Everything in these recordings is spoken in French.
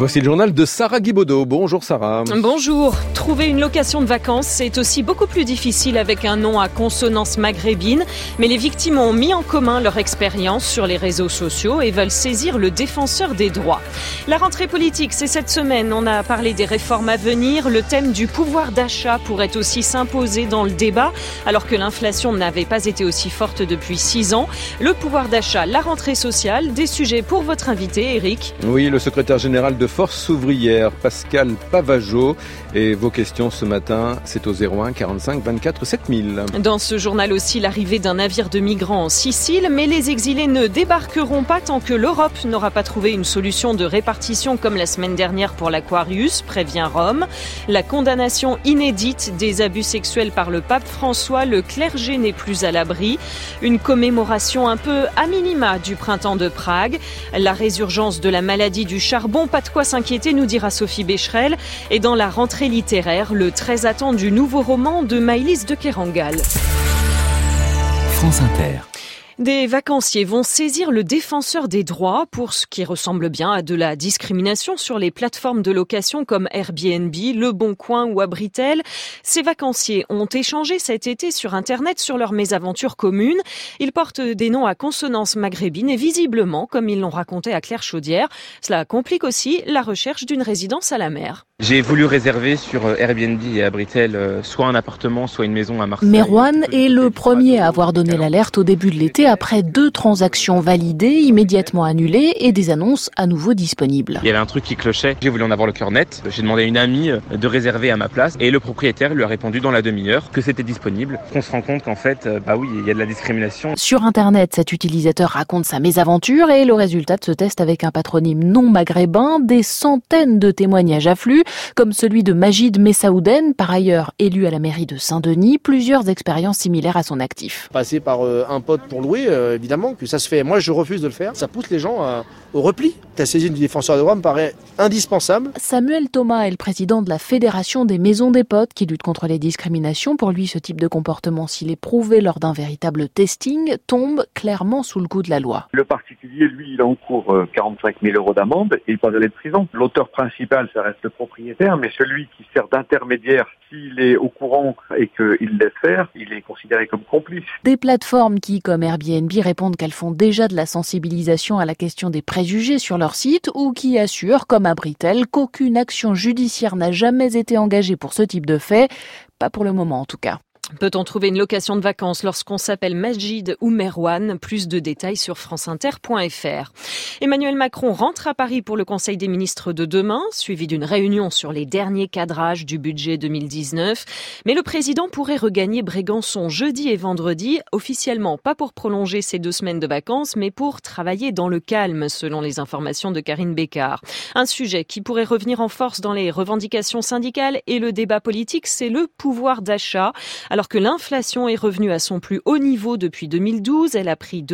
Voici le journal de Sarah Guibaudot. Bonjour Sarah. Bonjour. Trouver une location de vacances, c'est aussi beaucoup plus difficile avec un nom à consonance maghrébine. Mais les victimes ont mis en commun leur expérience sur les réseaux sociaux et veulent saisir le défenseur des droits. La rentrée politique, c'est cette semaine. On a parlé des réformes à venir. Le thème du pouvoir d'achat pourrait aussi s'imposer dans le débat, alors que l'inflation n'avait pas été aussi forte depuis 6 ans. Le pouvoir d'achat, la rentrée sociale, des sujets pour votre invité, Eric. Oui, le secrétaire général de Force ouvrière, Pascal Pavageau. Et vos questions ce matin, c'est au 01 45 24 7000. Dans ce journal aussi, l'arrivée d'un navire de migrants en Sicile. Mais les exilés ne débarqueront pas tant que l'Europe n'aura pas trouvé une solution de répartition comme la semaine dernière pour l'Aquarius, prévient Rome. La condamnation inédite des abus sexuels par le pape François, le clergé n'est plus à l'abri. Une commémoration un peu à minima du printemps de Prague. La résurgence de la maladie du charbon, pas de quoi s'inquiéter, nous dira Sophie Becherel. Et dans la rentrée littéraire, le très attendu nouveau roman de Maëlys de Kerangal. France Inter. Des vacanciers vont saisir le défenseur des droits pour ce qui ressemble bien à de la discrimination sur les plateformes de location comme Airbnb, Le Bon Coin ou Abritel. Ces vacanciers ont échangé cet été sur Internet sur leurs mésaventures communes. Ils portent des noms à consonance maghrébine et visiblement, comme ils l'ont raconté à Claire Chaudière, cela complique aussi la recherche d'une résidence à la mer. J'ai voulu réserver sur Airbnb et Abritel soit un appartement, soit une maison à Marseille. Merwan est le premier à avoir donné l'alerte au début de l'été après 2 transactions validées, immédiatement annulées et des annonces à nouveau disponibles. Il y avait un truc qui clochait. J'ai voulu en avoir le cœur net. J'ai demandé à une amie de réserver à ma place et le propriétaire lui a répondu dans la demi-heure que c'était disponible. On se rend compte qu'en fait, oui, il y a de la discrimination. Sur Internet, cet utilisateur raconte sa mésaventure et le résultat de ce test avec un patronyme non maghrébin, des centaines de témoignages affluent, comme celui de Majid Messaouden, par ailleurs élu à la mairie de Saint-Denis, plusieurs expériences similaires à son actif. Passer par un pote pour louer, évidemment que ça se fait. Moi, je refuse de le faire. Ça pousse les gens au repli. La saisine du défenseur des droits me paraît indispensable. Samuel Thomas est le président de la Fédération des maisons des potes qui lutte contre les discriminations. Pour lui, ce type de comportement, s'il est prouvé lors d'un véritable testing, tombe clairement sous le coup de la loi. Le particulier, lui, il encourt 45 000 € d'amende et pas d'aller de prison. L'auteur principal, ça reste le propriétaire, mais celui qui sert d'intermédiaire, s'il est au courant et qu'il laisse faire, il est considéré comme complice. Des plateformes qui, comme Airbnb, répondent qu'elles font déjà de la sensibilisation à la question des préjugés sur leur site ou qui assurent, comme Abritel, qu'aucune action judiciaire n'a jamais été engagée pour ce type de fait. Pas pour le moment en tout cas. Peut-on trouver une location de vacances lorsqu'on s'appelle Majid ou Merwan? Plus de détails sur franceinter.fr. Emmanuel Macron rentre à Paris pour le Conseil des ministres de demain, suivi d'une réunion sur les derniers cadrages du budget 2019. Mais le président pourrait regagner Brégançon jeudi et vendredi, officiellement pas pour prolonger ses 2 semaines de vacances, mais pour travailler dans le calme, selon les informations de Karine Bécard. Un sujet qui pourrait revenir en force dans les revendications syndicales et le débat politique, c'est le pouvoir d'achat. Alors que l'inflation est revenue à son plus haut niveau depuis 2012, elle a pris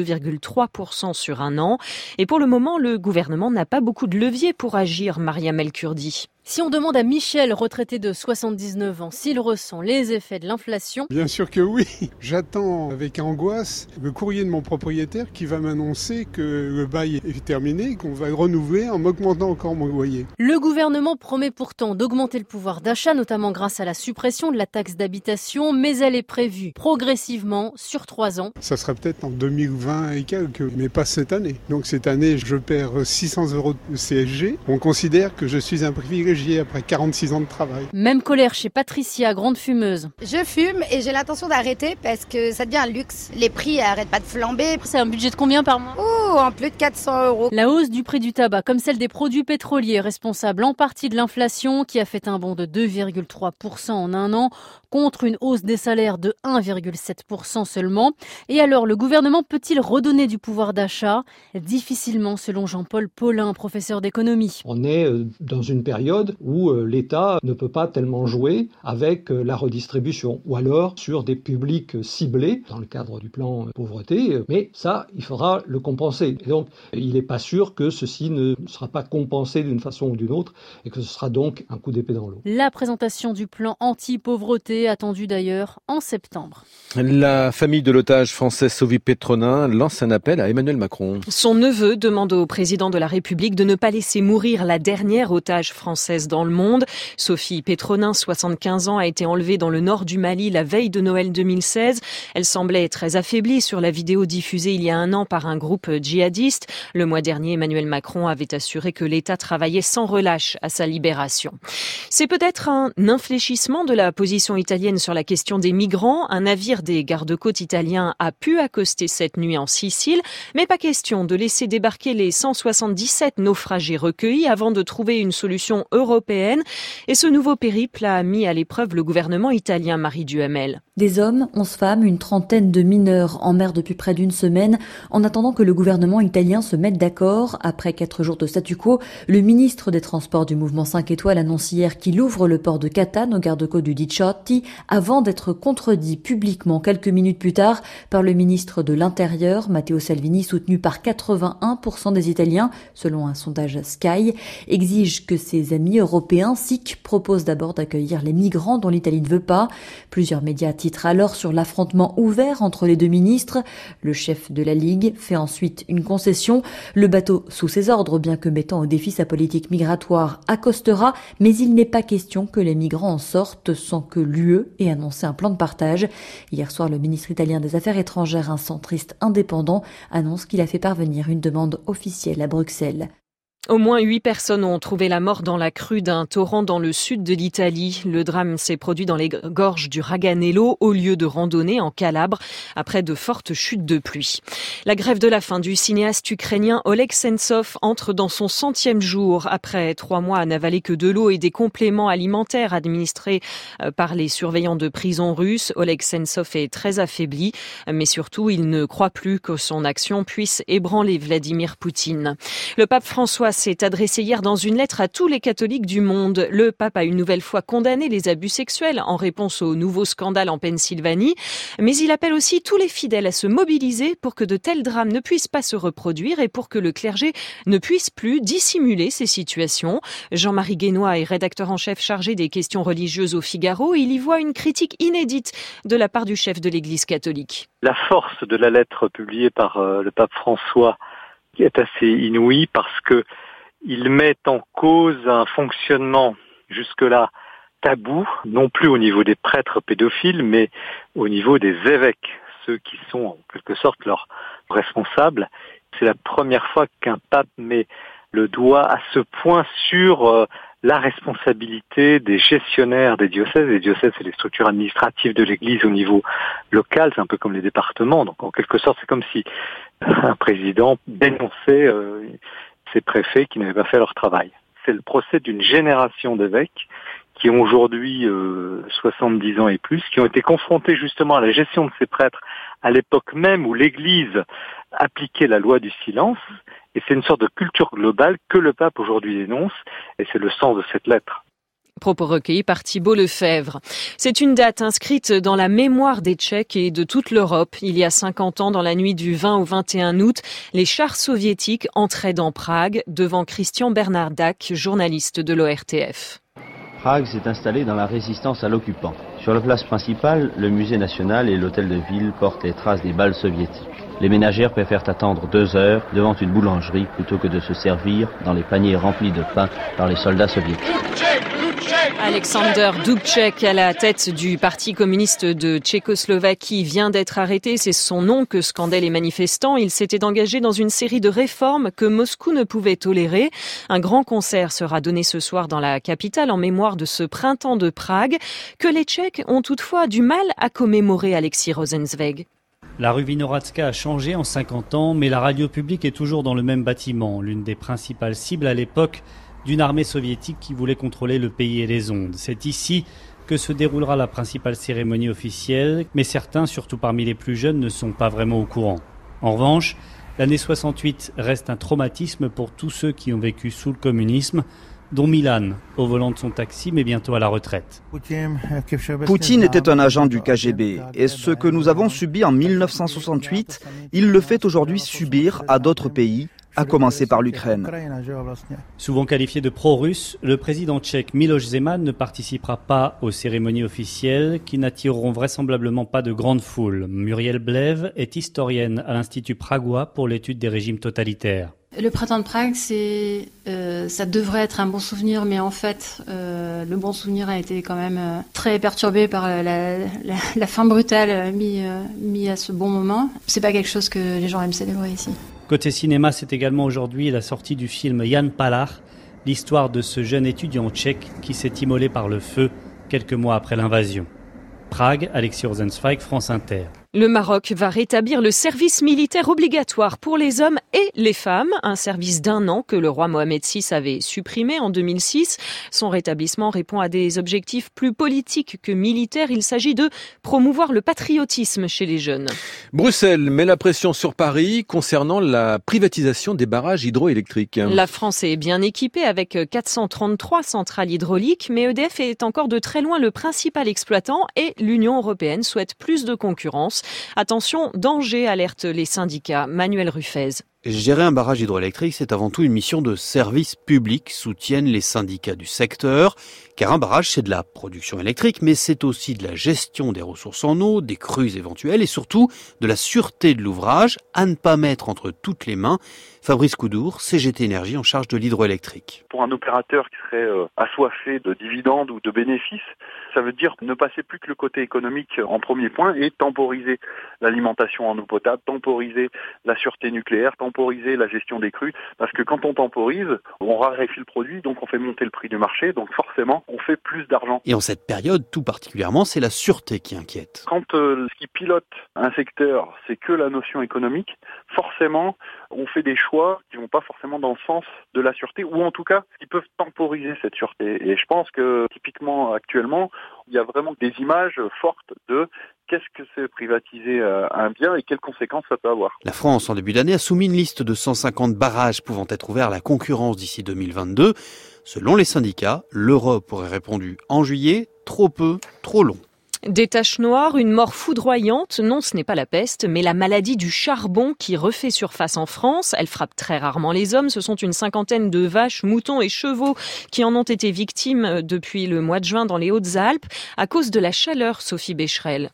2,3% sur un an. Et pour le moment, le gouvernement n'a pas beaucoup de leviers pour agir, Mariam El Kurdi. Si on demande à Michel, retraité de 79 ans, s'il ressent les effets de l'inflation... Bien sûr que oui. J'attends avec angoisse le courrier de mon propriétaire qui va m'annoncer que le bail est terminé, qu'on va le renouveler en m'augmentant encore mon loyer. Le gouvernement promet pourtant d'augmenter le pouvoir d'achat, notamment grâce à la suppression de la taxe d'habitation, mais elle est prévue progressivement sur 3 ans. Ça sera peut-être en 2020 et quelques, mais pas cette année. Donc cette année, je perds 600 € de CSG. On considère que je suis un privilégié après 46 ans de travail. Même colère chez Patricia, grande fumeuse. Je fume et j'ai l'intention d'arrêter parce que ça devient un luxe. Les prix arrêtent pas de flamber. C'est un budget de combien par mois ? En plus de 400 €. La hausse du prix du tabac, comme celle des produits pétroliers, responsable en partie de l'inflation qui a fait un bond de 2,3% en un an, contre une hausse des salaires de 1,7% seulement. Et alors, le gouvernement peut-il redonner du pouvoir d'achat ? Difficilement, selon Jean-Paul Paulin, professeur d'économie. On est dans une période période où l'État ne peut pas tellement jouer avec la redistribution, ou alors sur des publics ciblés dans le cadre du plan pauvreté, mais ça, il faudra le compenser. Et donc, il n'est pas sûr que ceci ne sera pas compensé d'une façon ou d'une autre, et que ce sera donc un coup d'épée dans l'eau. La présentation du plan anti-pauvreté, attendue d'ailleurs en septembre. La famille de l'otage français Sophie Petronin lance un appel à Emmanuel Macron. Son neveu demande au président de la République de ne pas laisser mourir la dernière otage française dans le monde. Sophie Petronin, 75 ans, a été enlevée dans le nord du Mali la veille de Noël 2016. Elle semblait très affaiblie sur la vidéo diffusée il y a un an par un groupe djihadiste. Le mois dernier, Emmanuel Macron avait assuré que l'État travaillait sans relâche à sa libération. C'est peut-être un infléchissement de la position italienne sur la question des migrants. Un navire des gardes-côtes italiens a pu accoster cette nuit en Sicile, mais pas question de laisser débarquer les 177 naufragés recueillis avant de trouver une solution européenne. Et ce nouveau périple a mis à l'épreuve le gouvernement italien, Marie Duhamel. Des hommes, 11 femmes, une trentaine de mineurs en mer depuis près d'une semaine, en attendant que le gouvernement italien se mette d'accord. Après 4 jours de statu quo, le ministre des Transports du mouvement 5 étoiles annonce hier qu'il ouvre le port de Catane aux gardes-côtes du Diciotti, avant d'être contredit publiquement quelques minutes plus tard par le ministre de l'Intérieur, Matteo Salvini, soutenu par 81% des Italiens, selon un sondage Sky, exige que ses amis européens, SIC, proposent d'abord d'accueillir les migrants dont l'Italie ne veut pas. Plusieurs médias titrent alors sur l'affrontement ouvert entre les deux ministres. Le chef de la Ligue fait ensuite une concession. Le bateau sous ses ordres, bien que mettant au défi sa politique migratoire, accostera, mais il n'est pas question que les migrants en sortent sans que l'UE ait annoncé un plan de partage. Hier soir, le ministre italien des Affaires étrangères, un centriste indépendant, annonce qu'il a fait parvenir une demande officielle à Bruxelles. Au moins 8 personnes ont trouvé la mort dans la crue d'un torrent dans le sud de l'Italie. Le drame s'est produit dans les gorges du Raganello, au lieu de randonnée en Calabre, après de fortes chutes de pluie. La grève de la faim du cinéaste ukrainien Oleg Sentsov entre dans son 100e jour. Après 3 mois à n'avaler que de l'eau et des compléments alimentaires administrés par les surveillants de prison russes, Oleg Sentsov est très affaibli, mais surtout il ne croit plus que son action puisse ébranler Vladimir Poutine. Le pape François s'est adressé hier dans une lettre à tous les catholiques du monde. Le pape a une nouvelle fois condamné les abus sexuels en réponse au nouveau scandale en Pennsylvanie, mais il appelle aussi tous les fidèles à se mobiliser pour que de tels drames ne puissent pas se reproduire et pour que le clergé ne puisse plus dissimuler ces situations. Jean-Marie Guénois est rédacteur en chef chargé des questions religieuses au Figaro. Il y voit une critique inédite de la part du chef de l'Église catholique. La force de la lettre publiée par le pape François est assez inouïe parce que il met en cause un fonctionnement jusque-là tabou, non plus au niveau des prêtres pédophiles, mais au niveau des évêques, ceux qui sont en quelque sorte leurs responsables. C'est la première fois qu'un pape met le doigt à ce point sur la responsabilité des gestionnaires des diocèses. Les diocèses, c'est les structures administratives de l'Église au niveau local, c'est un peu comme les départements. Donc en quelque sorte, c'est comme si un président dénonçait ces préfets qui n'avaient pas fait leur travail. C'est le procès d'une génération d'évêques qui ont aujourd'hui 70 ans et plus, qui ont été confrontés justement à la gestion de ces prêtres à l'époque même où l'Église appliquait la loi du silence. Et c'est une sorte de culture globale que le pape aujourd'hui dénonce, et c'est le sens de cette lettre. Propos recueillis par Thibault Lefebvre. C'est une date inscrite dans la mémoire des Tchèques et de toute l'Europe. Il y a 50 ans, dans la nuit du 20 au 21 août, les chars soviétiques entraient dans Prague, devant Christian Bernardak, journaliste de l'ORTF. Prague s'est installée dans la résistance à l'occupant. Sur la place principale, le musée national et l'hôtel de ville portent les traces des balles soviétiques. Les ménagères préfèrent attendre 2 heures devant une boulangerie plutôt que de se servir dans les paniers remplis de pain par les soldats soviétiques. Alexander Dubček, à la tête du Parti communiste de Tchécoslovaquie, vient d'être arrêté. C'est son nom que scandaient les manifestants. Il s'était engagé dans une série de réformes que Moscou ne pouvait tolérer. Un grand concert sera donné ce soir dans la capitale en mémoire de ce printemps de Prague que les Tchèques ont toutefois du mal à commémorer, Alexis Rosenzweig. La rue Vinohradska a changé en 50 ans, mais la radio publique est toujours dans le même bâtiment, l'une des principales cibles à l'époque d'une armée soviétique qui voulait contrôler le pays et les ondes. C'est ici que se déroulera la principale cérémonie officielle, mais certains, surtout parmi les plus jeunes, ne sont pas vraiment au courant. En revanche, l'année 68 reste un traumatisme pour tous ceux qui ont vécu sous le communisme. dont Milan, au volant de son taxi, mais bientôt à la retraite. Poutine était un agent du KGB, et ce que nous avons subi en 1968, il le fait aujourd'hui subir à d'autres pays, à commencer par l'Ukraine. Souvent qualifié de pro-russe, le président tchèque Miloš Zeman ne participera pas aux cérémonies officielles qui n'attireront vraisemblablement pas de grandes foules. Muriel Blève est historienne à l'Institut pragois pour l'étude des régimes totalitaires. Le printemps de Prague, ça devrait être un bon souvenir, mais en fait, le bon souvenir a été quand même très perturbé par la fin brutale mis à ce bon moment. C'est pas quelque chose que les gens aiment célébrer ici. Côté cinéma, c'est également aujourd'hui la sortie du film Jan Palach, l'histoire de ce jeune étudiant tchèque qui s'est immolé par le feu quelques mois après l'invasion. Prague, Alexis Rosenzweig, France Inter. Le Maroc va rétablir le service militaire obligatoire pour les hommes et les femmes, un service d'1 an que le roi Mohamed VI avait supprimé en 2006. Son rétablissement répond à des objectifs plus politiques que militaires. Il s'agit de promouvoir le patriotisme chez les jeunes. Bruxelles met la pression sur Paris concernant la privatisation des barrages hydroélectriques. La France est bien équipée avec 433 centrales hydrauliques, mais EDF est encore de très loin le principal exploitant et l'Union européenne souhaite plus de concurrence. Attention, danger, alertent les syndicats. Manuel Ruffez. Gérer un barrage hydroélectrique, c'est avant tout une mission de service public, soutiennent les syndicats du secteur. Car un barrage, c'est de la production électrique, mais c'est aussi de la gestion des ressources en eau, des crues éventuelles et surtout de la sûreté de l'ouvrage à ne pas mettre entre toutes les mains. Fabrice Coudour, CGT Énergie en charge de l'hydroélectrique. Pour un opérateur qui serait assoiffé de dividendes ou de bénéfices, ça veut dire ne passer plus que le côté économique en premier point et temporiser l'alimentation en eau potable, temporiser la sûreté nucléaire, temporiser la gestion des crues. Parce que quand on temporise, on raréfie le produit, donc on fait monter le prix du marché, donc forcément on fait plus d'argent. Et en cette période, tout particulièrement, c'est la sûreté qui inquiète. Quand ce qui pilote un secteur, c'est que la notion économique, forcément on fait des choix qui vont pas forcément dans le sens de la sûreté, ou en tout cas qui peuvent temporiser cette sûreté. Et je pense que typiquement actuellement, il y a vraiment des images fortes de qu'est-ce que c'est privatiser un bien et quelles conséquences ça peut avoir. La France, en début d'année, a soumis une liste de 150 barrages pouvant être ouverts à la concurrence d'ici 2022. Selon les syndicats, l'Europe aurait répondu en juillet, trop peu, trop long. Des taches noires, une mort foudroyante. Non, ce n'est pas la peste, mais la maladie du charbon qui refait surface en France. Elle frappe très rarement les hommes. Ce sont une 50aine de vaches, moutons et chevaux qui en ont été victimes depuis le mois de juin dans les Hautes-Alpes à cause de la chaleur, Sophie Becherel.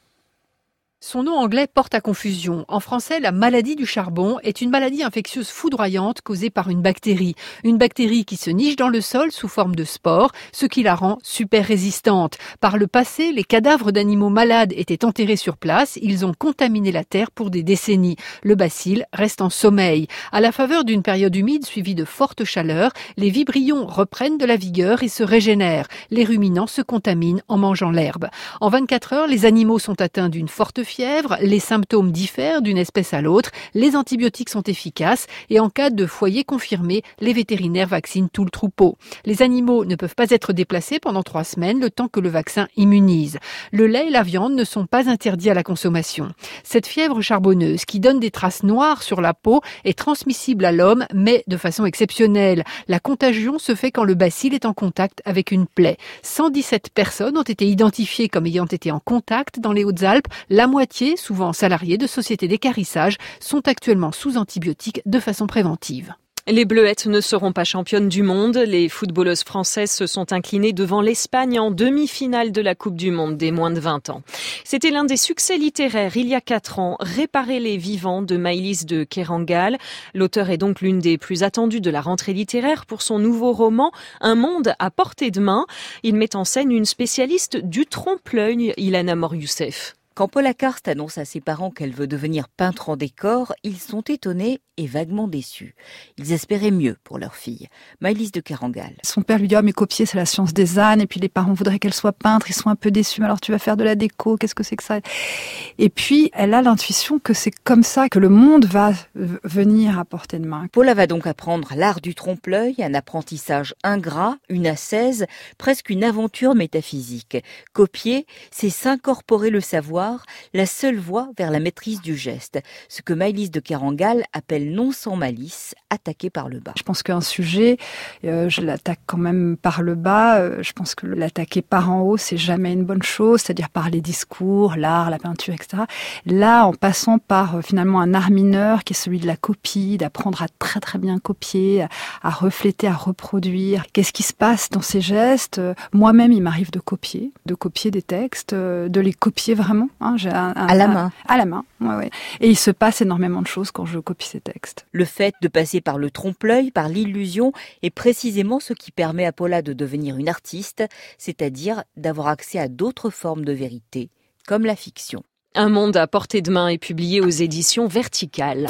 Son nom anglais porte à confusion. En français, la maladie du charbon est une maladie infectieuse foudroyante causée par une bactérie. Une bactérie qui se niche dans le sol sous forme de spores, ce qui la rend super résistante. Par le passé, les cadavres d'animaux malades étaient enterrés sur place. Ils ont contaminé la terre pour des décennies. Le bacille reste en sommeil. À la faveur d'une période humide suivie de fortes chaleurs, les vibrions reprennent de la vigueur et se régénèrent. Les ruminants se contaminent en mangeant l'herbe. En 24 heures, les animaux sont atteints d'une forte fièvre, les symptômes diffèrent d'une espèce à l'autre, les antibiotiques sont efficaces et en cas de foyer confirmé, les vétérinaires vaccinent tout le troupeau. Les animaux ne peuvent pas être déplacés pendant 3 semaines, le temps que le vaccin immunise. Le lait et la viande ne sont pas interdits à la consommation. Cette fièvre charbonneuse qui donne des traces noires sur la peau est transmissible à l'homme, mais de façon exceptionnelle. La contagion se fait quand le bacille est en contact avec une plaie. 117 personnes ont été identifiées comme ayant été en contact dans les Hautes-Alpes. La moitié, souvent salariés de sociétés d'équarrissage, sont actuellement sous antibiotiques de façon préventive. Les Bleuettes ne seront pas championnes du monde. Les footballeuses françaises se sont inclinées devant l'Espagne en demi-finale de la Coupe du Monde des moins de 20 ans. C'était l'un des succès littéraires il y a 4 ans, Réparer les vivants de Maëlys de Kerangal. L'auteur est donc l'une des plus attendues de la rentrée littéraire pour son nouveau roman Un monde à portée de main. Il met en scène une spécialiste du trompe-l'œil, Ilana Mor-Youssef. Quand Paula Karst annonce à ses parents qu'elle veut devenir peintre en décor, ils sont étonnés et vaguement déçus. Ils espéraient mieux pour leur fille, Maëlys de Kerangal. Son père lui dit « Ah, mais copier, c'est la science des ânes. » Et puis les parents voudraient qu'elle soit peintre. Ils sont un peu déçus. « Mais alors tu vas faire de la déco, qu'est-ce que c'est que ça ?» Et puis elle a l'intuition que c'est comme ça que le monde va venir à portée de main. Paula va donc apprendre l'art du trompe-l'œil, un apprentissage ingrat, une ascèse, presque une aventure métaphysique. Copier, c'est s'incorporer le savoir mémoire, la seule voie vers la maîtrise du geste. Ce que Maëlys de Kerangal appelle non sans malice, attaquer par le bas. Je pense qu'un sujet, je l'attaque quand même par le bas. Je pense que l'attaquer par en haut, c'est jamais une bonne chose, c'est-à-dire par les discours, l'art, la peinture, etc. Là, en passant par finalement un art mineur qui est celui de la copie, d'apprendre à très très bien copier, à refléter, à reproduire. Qu'est-ce qui se passe dans ces gestes ? Moi-même, il m'arrive de copier des textes, de les copier vraiment. J'ai à la main. À la main, ouais. Et il se passe énormément de choses quand je copie ces textes. Le fait de passer par le trompe-l'œil, par l'illusion, est précisément ce qui permet à Paula de devenir une artiste, c'est-à-dire d'avoir accès à d'autres formes de vérité, comme la fiction. Un monde à portée de main est publié aux éditions Verticales.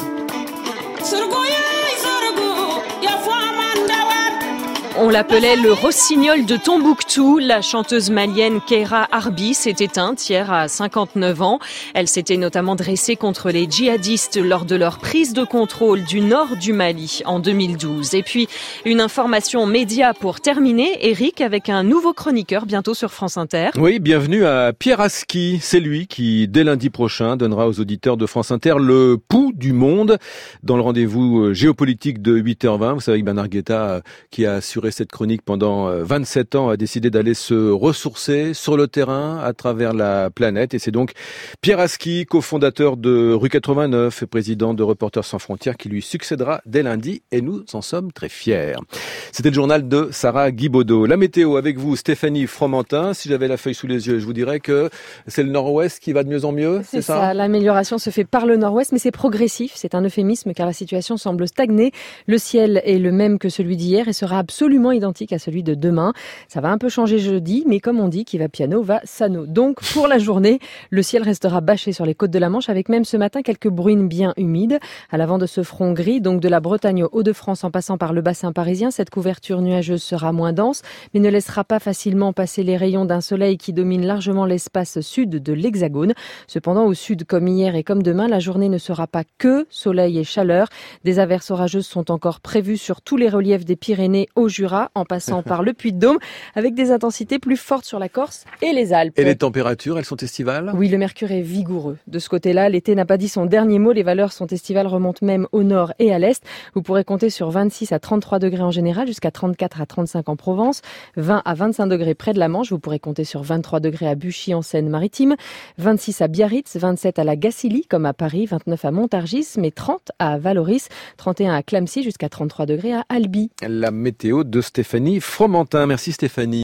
On l'appelait le rossignol de Tombouctou. La chanteuse malienne Keira Arbi s'est éteinte hier à 59 ans. Elle s'était notamment dressée contre les djihadistes lors de leur prise de contrôle du nord du Mali en 2012. Et puis, une information média pour terminer. Eric, avec un nouveau chroniqueur bientôt sur France Inter. Oui, bienvenue à Pierre Aski. C'est lui qui, dès lundi prochain, donnera aux auditeurs de France Inter le pouls du monde dans le rendez-vous géopolitique de 8h20. Vous savez que Bernard Guetta, qui a assuré cette chronique pendant 27 ans, a décidé d'aller se ressourcer sur le terrain à travers la planète. Et c'est donc Pierre Aski, cofondateur de Rue 89 et président de Reporters sans frontières, qui lui succédera dès lundi. Et nous en sommes très fiers. C'était le journal de Sarah Guibaudot. La météo avec vous, Stéphanie Fromentin. Si j'avais la feuille sous les yeux, je vous dirais que c'est le nord-ouest qui va de mieux en mieux. C'est ça, l'amélioration se fait par le nord-ouest, mais c'est progressif. C'est un euphémisme car la situation semble stagner. Le ciel est le même que celui d'hier et sera absolument identique à celui de demain. Ça va un peu changer jeudi, mais comme on dit, qui va piano va sano. Donc, pour la journée, le ciel restera bâché sur les côtes de la Manche, avec même ce matin quelques bruines bien humides. À l'avant de ce front gris, donc de la Bretagne aux Hauts-de-France en passant par le bassin parisien, cette couverture nuageuse sera moins dense, mais ne laissera pas facilement passer les rayons d'un soleil qui domine largement l'espace sud de l'Hexagone. Cependant, au sud, comme hier et comme demain, la journée ne sera pas que soleil et chaleur. Des averses orageuses sont encore prévues sur tous les reliefs des Pyrénées au Jura, en passant par le Puy-de-Dôme, avec des intensités plus fortes sur la Corse et les Alpes. Et les températures, elles sont estivales ? Oui, le mercure est vigoureux. De ce côté-là, l'été n'a pas dit son dernier mot. Les valeurs sont estivales, remontent même au nord et à l'est. Vous pourrez compter sur 26 à 33 degrés en général, jusqu'à 34 à 35 en Provence, 20 à 25 degrés près de la Manche. Vous pourrez compter sur 23 degrés à Buchy en Seine-Maritime, 26 à Biarritz, 27 à la Gacilly, comme à Paris, 29 à Montargis, mais 30 à Valoris, 31 à Clamecy, jusqu'à 33 degrés à Albi. La météo de Stéphanie Fromentin. Merci Stéphanie.